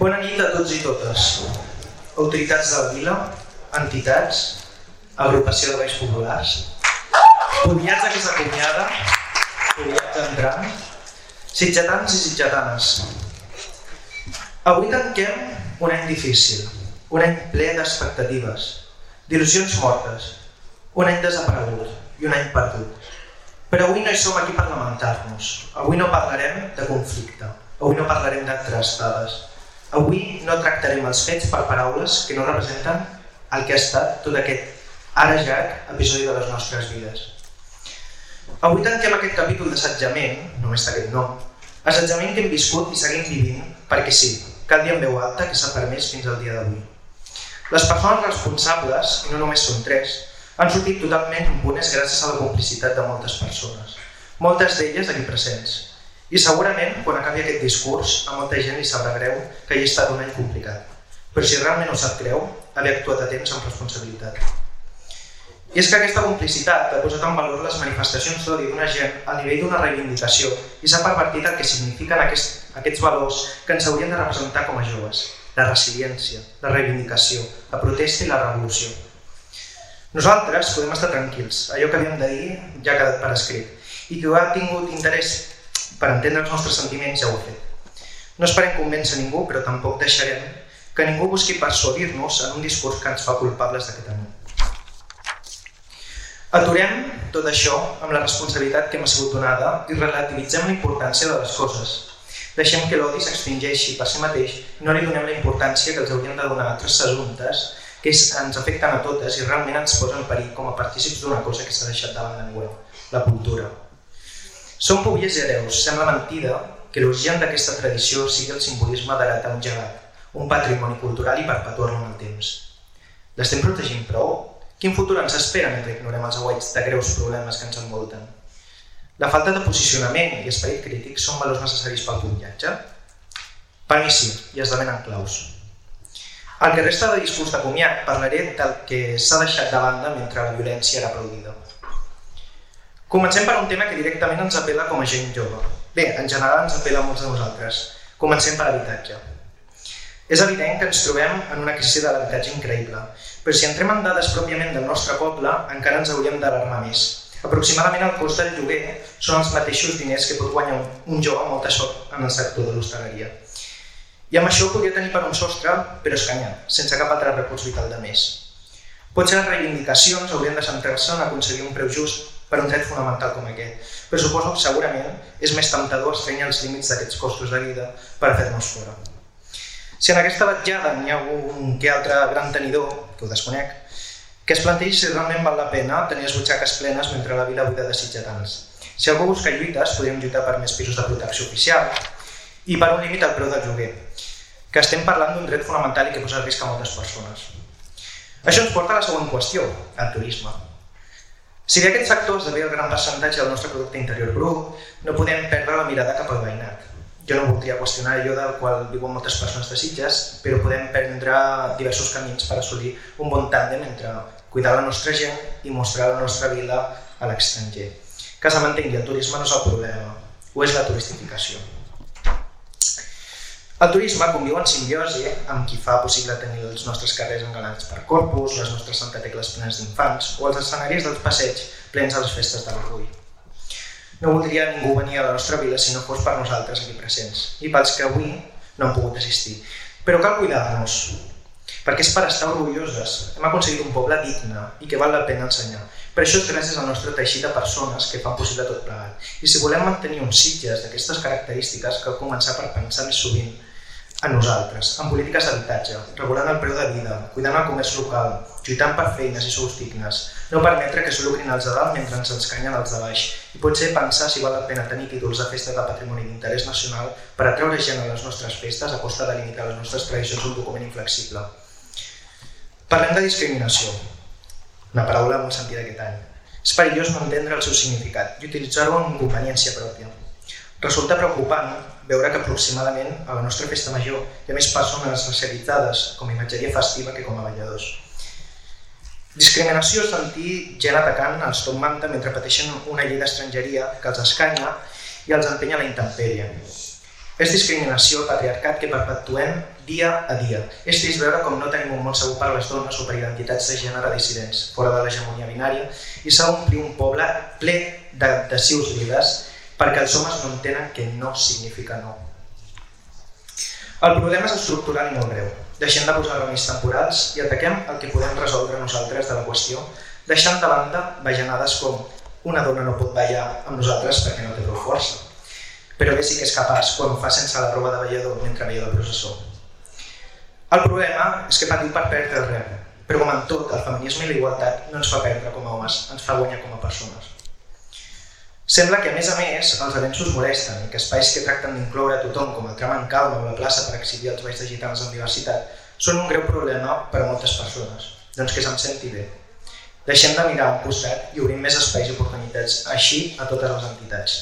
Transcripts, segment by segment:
Bona nit a tots i totes. Autoritats de la vila, entitats, agrupació de veïns populars, convidats a aquesta comiada, convidats entrant, sitgetans i sitgetanes. Avui tanquem un any difícil, un any ple d'expectatives, d'il·lusions mortes, un any desaparegut i un any perdut. Però avui no hi som aquí per lamentar-nos, avui no parlarem de conflicte, avui no parlarem de trastades, avui no tractarem els fets per paraules que no representen el que ha estat tot aquest ara llarg episodi de les nostres vides. Avui tanquem aquest capítol d'assetjament, només té aquest nom, assetjament que hem viscut i seguim vivint perquè sí, cal dir en veu alta que s'ha permès fins al dia d'avui. Les persones responsables, i no només són 3, han sortit totalment impunes gràcies a la complicitat de moltes persones, moltes d'elles aquí presents. I segurament, quan acabi aquest discurs, a molta gent li sabrà greu que hi ha estat un any complicat. Però si realment ho sap greu, haver actuat a temps amb responsabilitat. I és que aquesta complicitat ha posat en valor les manifestacions d'odi d'una gent al nivell d'una reivindicació i s'ha pervertit el que signifiquen aquests valors que ens haurien de representar com a joves: la resiliència, la reivindicació, la protesta i la revolució. Nosaltres podem estar tranquils, allò que havíem de dir ja ha quedat per escrit, i qui ha tingut interès per entendre els nostres sentiments ja ho ha fet. No esperem convèncer ningú, però tampoc deixarem que ningú busqui persuadir-nos en un discurs que ens fa culpables d'aquest any. Aturem tot això amb la responsabilitat que m'ha sigut donada i relativitzem la importància de les coses. Deixem que l'odi s'extingeixi per si mateix i no li donem la importància que els haurien de donar altres assumptes que ens afecten a totes i realment ens posen en perill com a partícips d'una cosa que s'ha deixat davant de ningú, la cultura. Som poviers i hereus, sembla mentida que l'origen d'aquesta tradició sigui el simbolisme d'heretar un llegat, un patrimoni cultural i perpetuar-lo en el temps. L'estem protegint prou? Quin futur ens espera mentre ignorem els aguaits de greus problemes que ens envolten? La falta de posicionament i esperit crític són valors necessaris pel punyatge? Per mi sí, i esdevenen claus. Al que resta de discurs de comiat parlaré del que s'ha deixat de banda mentre la violència era aplaudida. Comencem per un tema que directament ens apel·la com a gent jove. Bé, en general ens apel·la a molts de nosaltres. Comencem per habitatge. És evident que ens trobem en una crisi de l'habitatge increïble, però si entrem en dades pròpiament del nostre poble, encara ens hauríem d'alarmar més. Aproximadament el cost del lloguer són els mateixos diners que pot guanyar un jove amb molta sort en el sector de l'hostaleria. I amb això podria tenir per un sostre, però escanyat, sense cap altre recurs vital de més. Potser les reivindicacions haurien de centrar-se en aconseguir un preu just per un dret fonamental com aquest, però suposo que segurament és més temptador estrènyer els límits d'aquests costos de vida per a fer-nos fora. Si en aquesta vetjada n'hi ha un que altre gran tenidor, que ho desconec, que es plantegi si realment val la pena tenir les butxaques plenes mentre la vila buida de sitgetans. Si algú busca lluites, podríem lluitar per més pisos de protecció oficial i per un límit al preu del lloguer, que estem parlant d'un dret fonamental i que posa en risc a moltes persones. Això ens porta a la següent qüestió, el turisme. Si bé aquest sector esdevé el gran percentatge del nostre producte interior brut, no podem perdre la mirada cap al veïnat. Jo no voldria qüestionar allò del qual viuen moltes persones de Sitges, però podem prendre diversos camins per assolir un bon tàndem entre cuidar la nostra gent i mostrar la nostra vila a l'estranger. Que se m'entengui, el turisme no és el problema, ho és la turistificació. El turisme conviu en simbiosi amb qui fa possible tenir els nostres carrers engalanats per Corpus, les nostres Santa Tecles plenes d'infants o els escenaris dels passeigs plens a les festes de l'Orgull. No voldria ningú venir a la nostra vila si no fos per nosaltres aquí presents i pels que avui no han pogut assistir. Però cal cuidar-nos, perquè és per estar orgulloses. Hem aconseguit un poble digne i que val la pena ensenyar. Per això és gràcies al nostre teixit de persones que fan possible tot plegat. I si volem mantenir uns Sitges d'aquestes característiques, cal començar per pensar més sovint en nosaltres, en polítiques d'habitatge, regulant el preu de vida, cuidant el comerç local, lluitant per feines i sous dignes, no permetre que s'ho lucrin els de dalt mentre ens escanyen els de baix, i potser pensar si val la pena tenir títols de festa de patrimoni d'interès nacional per atreure gent a les nostres festes a costa de limitar les nostres tradicions un document inflexible. Parlem de discriminació, una paraula molt sentida aquest any. És perillós no entendre el seu significat i utilitzar-ho amb conveniència pròpia. Resulta preocupant veure que aproximadament a la nostra festa major hi ha més persones racialitzades com a imatgeria festiva que com a balladors. Discriminació és sentir gent atacant els top manta mentre pateixen una llei d'estrangeria que els escanya i els empenya a la intempèrie. És discriminació, patriarcat que perpetuem dia a dia. És trist veure com no tenim un món segur per a les dones o per identitats de gènere dissidents, fora de l'hegemonia binària, i s'ha d'omplir un poble ple d'adhesius liles perquè els homes no entenen que no significa no. El problema és estructural i molt greu. Deixem de posar remeis temporals i ataquem el que podem resoldre nosaltres de la qüestió, deixant de banda bajanades com una dona no pot ballar amb nosaltres perquè no té prou força. Però bé sí que és capaç quan ho fa sense la roba de ballador mentre veia de processó. El problema és que patim per perdre el res, però com en tot, el feminisme i la igualtat no ens fa perdre com a homes, ens fa guanyar com a persones. Sembla que a més, els avenços molesten i que espais que tracten d'incloure a tothom, com el tram en calma o la plaça per exhibir els balls de gitanes amb diversitat, són un greu problema per a moltes persones, doncs que se'm senti bé. Deixem de mirar a un costat i obrim més espais i oportunitats, així a totes les entitats.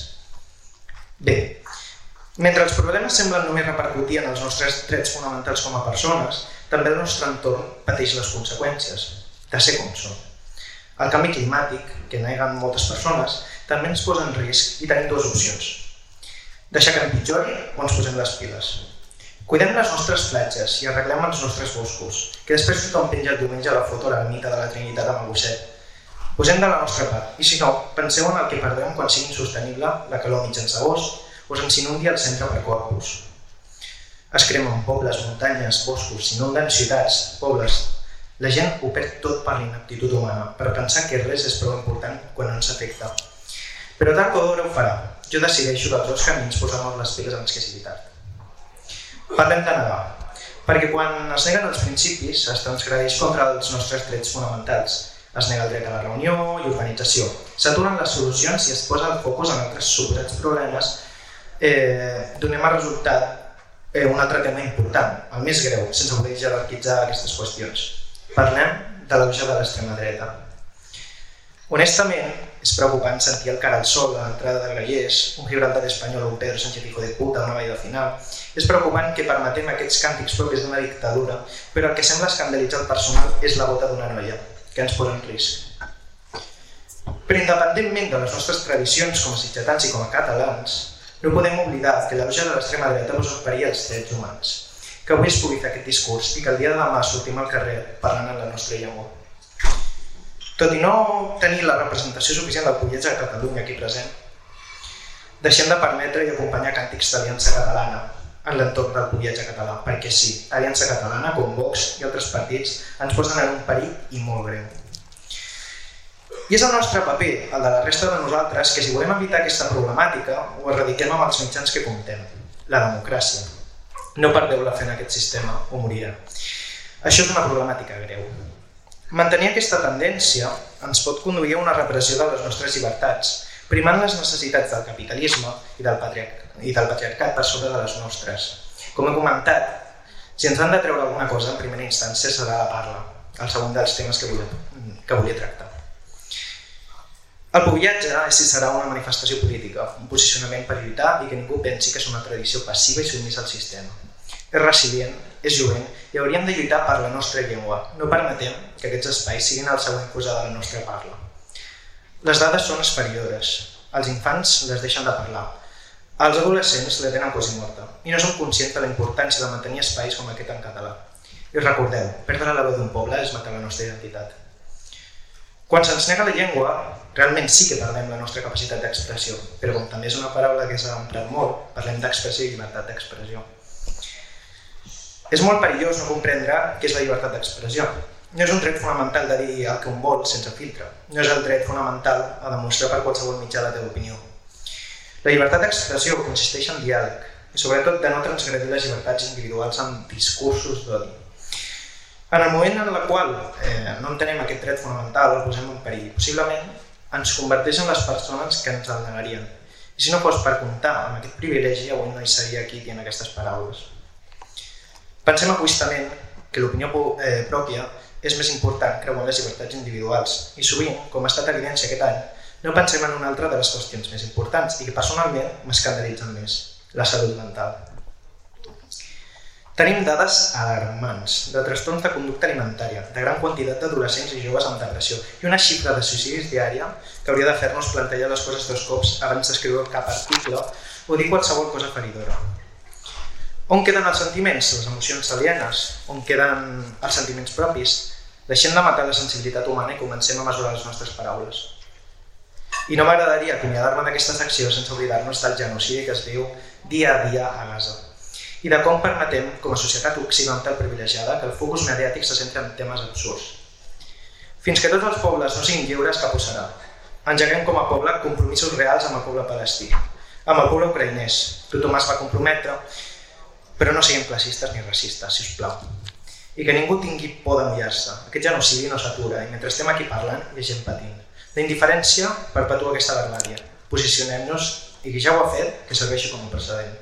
Bé, mentre els problemes semblen només repercutir en els nostres drets fonamentals com a persones, també el nostre entorn pateix les conseqüències de ser com som. El canvi climàtic, que neguen moltes persones, també ens posa en risc i tenim dues opcions. Deixar que empitjori o ens posem les piles. Cuidem les nostres platges i arreglem els nostres boscos, que després tothom penja el diumenge la foto a l'ermita de la Trinitat amb el gosset. Posem de la nostra part, i si no, penseu en el que perdrem quan sigui insostenible la calor mitjans d'agost o se'ns inundi el centre per Corpus. Es cremen pobles, muntanyes, boscos, s'inunden ciutats, pobles. La gent ho perd tot per l'inaptitud humana, per pensar que res és prou important quan no ens afecta. Però tard o d'hora ho farà. Jo decideixo dels dos camins posar-nos les piles abans que sigui tard. Parlem de negar, perquè quan es neguen els principis es transgredeix contra els nostres drets fonamentals. Es nega el dret a la reunió i organització. S'aturen les solucions i es posa el focus en altres suposats problemes. Donem a resultat un altre tema important, el més greu, sense voler jerarquitzar aquestes qüestions. Parlem de l'auge de l'extrema dreta. Honestament, és preocupant sentir el cara al sol a l'entrada de Grallers, un Gibraltar espanyol o un Pedro Sánchez hijo de puta, una vall de final. És preocupant que permetem aquests càntics propis d'una dictadura, però el que sembla escandalitzar el personal és la bota d'una noia, que ens posa en risc. Però independentment de les nostres tradicions com a sitgetans i com a catalans, no podem oblidar que l'auge de l'extrema dreta usurparia els drets humans, que avui es pugui fer aquest discurs i que el dia de demà sortim al carrer parlant en la nostra llengua. Tot i no tenir la representació suficient del polletge a Catalunya aquí present, deixem de permetre i acompanyar càntics d'Aliança Catalana en l'entorn del polletge català, perquè sí, Aliança Catalana, com Vox i altres partits, ens posen en un perill i molt greu. I és el nostre paper, el de la resta de nosaltres, que si volem evitar aquesta problemàtica, ho erradiquem amb els mitjans que comptem, la democràcia. No perdeu la fe en aquest sistema o morirà. Això és una problemàtica greu. Mantenir aquesta tendència ens pot conduir a una repressió de les nostres llibertats, primant les necessitats del capitalisme i del patriarcat per sobre de les nostres. Com he comentat, si ens han de treure alguna cosa en primera instància serà la parla, el segon dels temes que volia tractar. El pobillatge és i serà una manifestació política, un posicionament per lluitar i que ningú pensi que és una tradició passiva i submissa al sistema. És resilient, és jovent i hauríem de lluitar per la nostra llengua. No permetem que aquests espais siguin el següent posar de la nostra parla. Les dades són esfereïdores. Els infants les deixen de parlar. Els adolescents la tenen quasi morta i no som conscients de la importància de mantenir espais com aquest en català. I recordeu, perdre la veu d'un poble és matar la nostra identitat. Quan se'ns nega la llengua, realment sí que perdem la nostra capacitat d'expressió, però com també és una paraula que s'ha emprat molt, parlem d'expressió i llibertat d'expressió. És molt perillós no comprendre què és la llibertat d'expressió. No és un dret fonamental de dir el que un vol sense filtre. No és el dret fonamental a demostrar per qualsevol mitjà la teva opinió. La llibertat d'expressió consisteix en diàleg i sobretot de no transgredir les llibertats individuals amb discursos d'odi. En el moment en el qual no entenem aquest dret fonamental, el posem en perill. Possiblement ens converteix en les persones que ens el negarien. I si no fos per comptar amb aquest privilegi, avui no hi seria aquí dient aquestes paraules. Pensem egoistament que l'opinió pròpia és més important creuant les llibertats individuals i sovint, com ha estat evidència aquest any, no pensem en una altra de les qüestions més importants i que personalment m'escandalitzen més, la salut mental. Tenim dades alarmants de trastorns de conducta alimentària, de gran quantitat d'adolescents i joves amb depressió i una xifra de suïcidis diària que hauria de fer-nos plantejar les coses dos cops abans d'escriure cap article o dir qualsevol cosa feridora. On queden els sentiments, les emocions alienes? On queden els sentiments propis? Deixem de matar la sensibilitat humana i comencem a mesurar les nostres paraules. I no m'agradaria acomiadar-me d'aquesta secció sense oblidar-nos del genocidi que es viu dia a dia a Gaza i de com permetem, com a societat occidental privilegiada, que el focus mediàtic se centri en temes absurds. Fins que tots els pobles no siguin lliures, cap ho serà. Engeguem com a poble compromisos reals amb el poble palestí, amb el poble ucraïnès. Tothom es va comprometre, però no siguem classistes ni racistes, si us plau. I que ningú tingui por de mullar-se. Aquest genocidi no s'atura i mentre estem aquí parlant hi ha gent patint. La indiferència perpetua aquesta barbàrie. Posicionem-nos i qui ja ho ha fet, que serveixi com a precedent.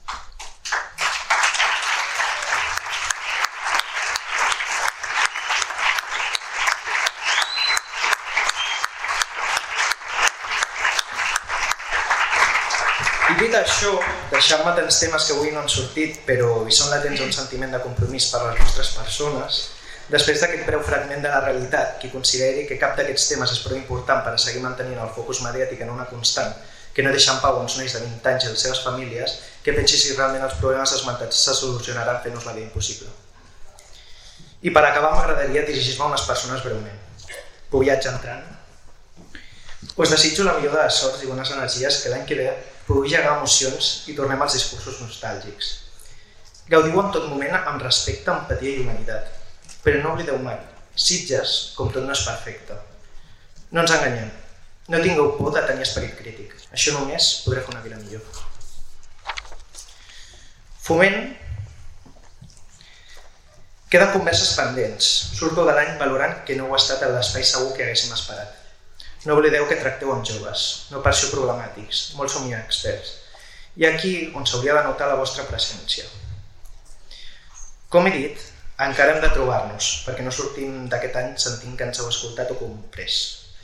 I dit això, deixant-me tants temes que avui no han sortit, però hi són latents un sentiment de compromís per les nostres persones, després d'aquest breu fragment de la realitat, qui consideri que cap d'aquests temes és prou important per a seguir mantenint el focus mediàtic en una constant que no deixa en pau uns nois de 20 anys i les seves famílies, que pensi si realment els problemes esmentats se solucionaran fent-nos la vida impossible. I per acabar m'agradaria dirigir-me a unes persones breument. Puc viatjar entrant? Us desitjo la millor de les sorts i bones energies que l'any que ve pugui llegar emocions i tornem als discursos nostàlgics. Gaudiu en tot moment amb respecte, empatia i humanitat. Però no oblideu mai, Sitges, com tot no és perfecte. No ens enganyem, no tingueu por de tenir esperit crític. Això només podrà fer una vida millor. Foment. Queden converses pendents. Surto de l'any valorant que no heu estat a l'espai segur que haguéssim esperat. No oblideu que tracteu amb joves, no per ser problemàtics, molts som ja experts. I aquí on s'hauria de notar la vostra presència. Com he dit, encara hem de trobar-nos, perquè no sortim d'aquest any sentint que ens heu escoltat o comprès.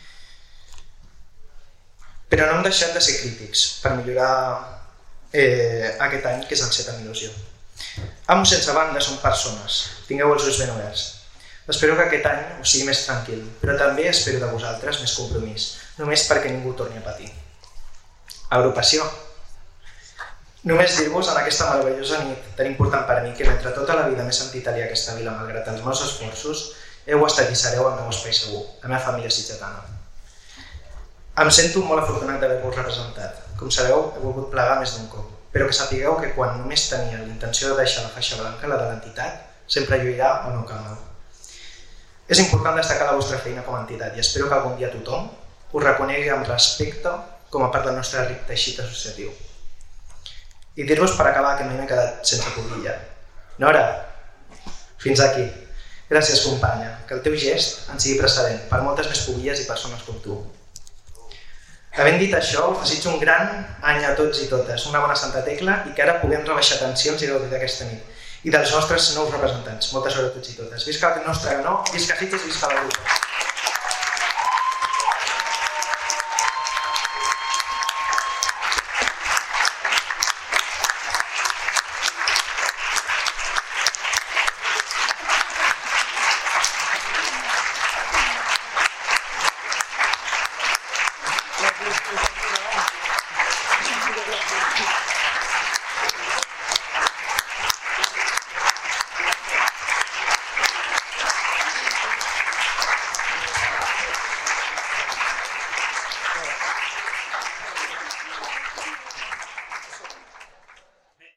Però no hem deixat de ser crítics per millorar aquest any, que és el set amb il·lusió. Amos sense banda són persones, tingueu els ulls ben oberts. Espero que aquest any us sigui més tranquil, però també espero de vosaltres més compromís, només perquè ningú torni a patir. Agrupació. Només dir-vos en aquesta meravellosa nit tan important per a mi que mentre tota la vida m'he sentit aliè a aquesta vila malgrat els meus esforços, heu estat i sereu el meu espai segur, la meva família sitgetana. Em sento molt afortunat d'haver-vos representat. Com sabeu, he volgut plegar més d'un cop, però que sapigueu que quan només tenia la intenció de deixar la faixa blanca, la de l'entitat, sempre lluirà el meu camel. És important destacar la vostra feina com a entitat i espero que algun dia tothom us reconegui amb respecte com a part del nostre ric teixit associatiu. I dir-vos per acabar que mai m'he quedat sense pobilla. Nora, fins aquí. Gràcies, companya, que el teu gest en sigui precedent per moltes més pobilles i persones com tu. Havent dit això, us desitjo un gran any a tots i totes, una bona Santa Tecla i que ara puguem rebaixar tensions i gaudir d'aquesta nit. I dels nostres nous representants. Moltes hores a tots i totes. Visca el nostre ganó, visca Sitges i visca la Grupa.